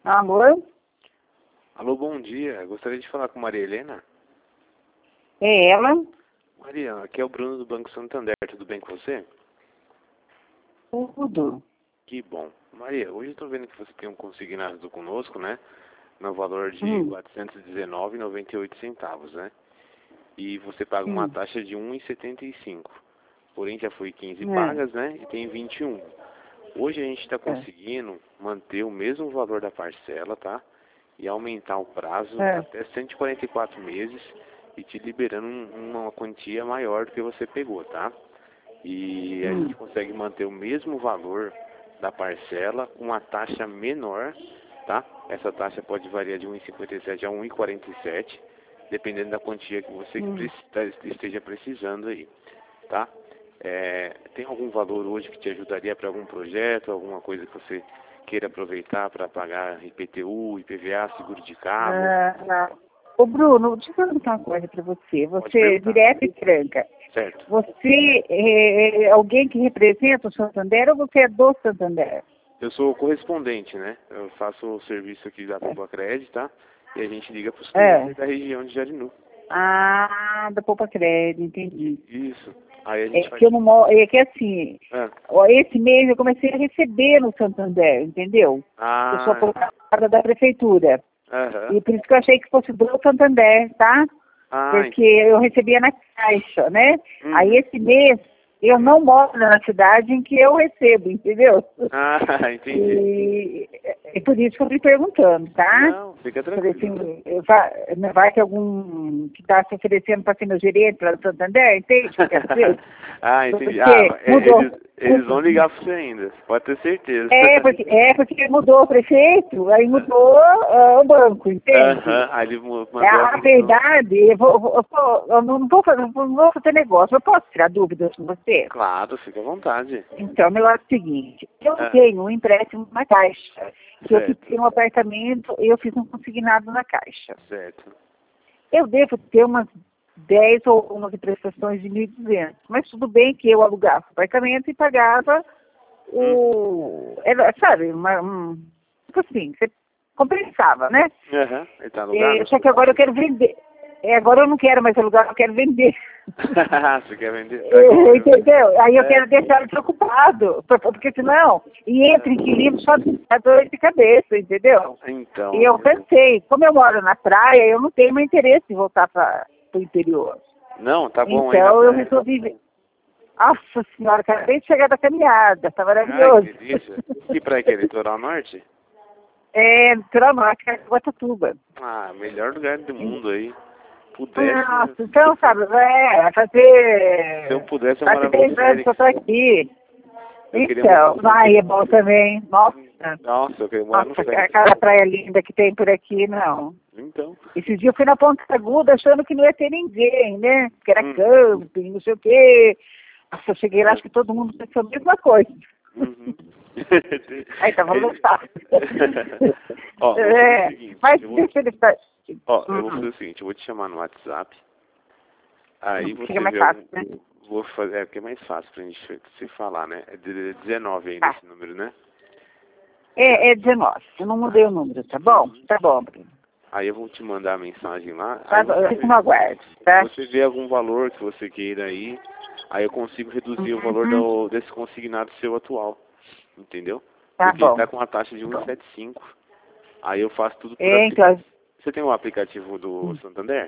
Alô? Alô, bom dia. Gostaria de falar com Maria Helena. É ela? Maria, aqui é o Bruno do Banco Santander. Tudo bem com você? Tudo. Que bom. Maria, hoje eu estou vendo que você tem um consignado conosco, né? No valor de Hum, R$ 419,98, né? E você paga uma sim. taxa de 1,75. Porém, já foi 15 É, pagas, né? E tem 21. Hoje a gente está é, conseguindo manter o mesmo valor da parcela, tá? E aumentar o prazo é. até 144 meses e te liberando uma quantia maior do que você pegou, tá? E a Hum, gente consegue manter o mesmo valor da parcela com uma taxa menor, tá? Essa taxa pode variar de 1,57 a 1,47, dependendo da quantia que você hum. esteja precisando aí, tá? Tem algum valor hoje que te ajudaria para algum projeto, alguma coisa que você queira aproveitar para pagar IPTU, IPVA, seguro de carro? Ah, ô, Bruno, deixa eu perguntar uma coisa pra você. Pode Você, perguntar. direto e franca, Certo. você é alguém que representa o Santander ou você é do Santander? Eu sou correspondente, né? Eu faço o serviço aqui da É. Tumbacred, tá? E a gente liga para os clientes aí É. da região de Jarinu. Ah, da Poupa Crédito, entendi. Isso. Aí a É gente faz... que eu não moro, é que assim, Ah, ó, esse mês eu comecei a receber no Santander, entendeu? Eu sou ah, aposentada da prefeitura. aham. E por isso que eu achei que fosse do Santander, tá? Ah, Porque eu recebia na Caixa, né? Aí uhum. esse mês eu não moro na cidade em que eu recebo, entendeu? Ah, entendi. E por isso que eu estou perguntando, tá? Não, fica Falei tranquilo. assim, não vai ter algum que está se oferecendo para ser meu gerente lá do Santander, entende o que eu quero dizer? Ah, entendi. Porque mudou. Eles vão ligar para você ainda, pode ter certeza. Porque mudou o prefeito, aí mudou o banco, entende? Aham, aí ele É, mandou a a missão. verdade, eu não vou fazer, não vou fazer negócio. Eu posso tirar dúvidas com você? Claro, fica à vontade. Então, o negócio é o seguinte, eu Ah, tenho um empréstimo na Caixa, que eu certo, fiquei um apartamento e eu fiz um consignado na Caixa. certo. Eu devo ter umas 10 ou 11 prestações de 1.200, mas tudo bem que eu alugava o apartamento e pagava Uhum. sabe, tipo assim, você compensava, né? Aham, ele tá alugado? Só que agora eu quero vender. Agora eu não quero mais alugar, eu quero vender. Você quer vender? Tá com... Entendeu? Aí eu É, quero deixar ele preocupado, porque senão, e entra inquilino só dá dor de cabeça, entendeu? E então, eu pensei, como eu moro na praia, eu não tenho mais interesse em voltar para o interior. não, tá bom aí na Então eu praia. resolvi. Nossa senhora, acabei de chegar da caminhada, tá Ai, maravilhoso. que delícia. Que praia que é? Litoral Norte? Litoral Norte, Guatatuba. Ah, melhor lugar do mundo aí. Pudesse, Nossa, então, sabe, fazer se eu pudesse, eu quase morava em 10 anos que eu Félix. tô aqui. Eu queria morar, Então, aí é bom também. Nossa, nossa, eu queria morar no nossa, Félix. aquela praia linda que tem por aqui, não. Então, Esse dia eu fui na Ponta Aguda achando que não ia ter ninguém, né? Que era hum, camping, não sei o quê. Nossa, eu cheguei lá, acho que todo mundo pensou a mesma coisa. uhum. Aí tava lotado. Ó, vou fazer o seguinte, Mas deixa ele estar. eu vou fazer o seguinte, eu vou te chamar no WhatsApp, aí Fica você mais vê fácil, algum, né? vou fazer, porque é mais fácil pra gente se falar, né? É de 19 ainda Tá. esse número, né? É 19. Eu não mudei o número, tá bom? Uhum. Tá bom, Bruno. Aí eu vou te mandar a mensagem lá, Tá aí bom, eu fico no aguardo, tá? você vê algum valor que você queira aí eu consigo reduzir o valor Uhum. desse consignado seu atual, entendeu? Tá Porque ele bom. tá com uma taxa de 1,75. Aí eu faço tudo por Então, aplicativo. Você tem o aplicativo do Santander?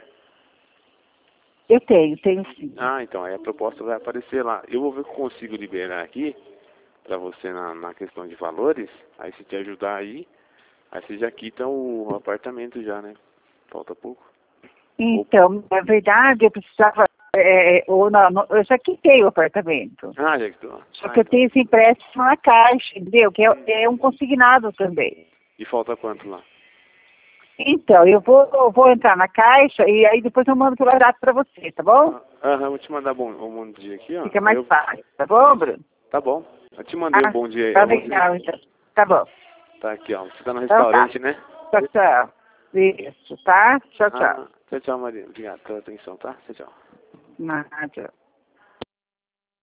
eu tenho sim. Ah, então, aí a proposta vai aparecer lá. Eu vou ver o que eu consigo liberar aqui pra você na questão de valores, aí se te ajudar aí você já quita o apartamento já, né? Falta pouco. Ou- Então, na verdade, eu precisava. Ou não, eu já quitei o apartamento. Ah, já quitou. Só Ah, que eu então. tenho esse empréstimo na Caixa, entendeu? Que é um consignado também. E falta quanto lá? Então, eu vou entrar na Caixa e aí depois eu mando pelo WhatsApp para você, tá bom? Aham, vou te mandar um bom dia aqui, ó. Fica Aí mais eu... fácil, tá bom, Isso. Bruno? Tá bom. Eu te mandei um Ah, bom dia aí. tá Eu vou ver. legal, então. Tá bom. Tá aqui, ó. Você tá no Então tá. restaurante, né? Tchau, tchau. Isso, tá? Tchau, tchau. Ah, tchau, tchau, Maria. Obrigado pela atenção, tá? Tchau, tchau. Nada.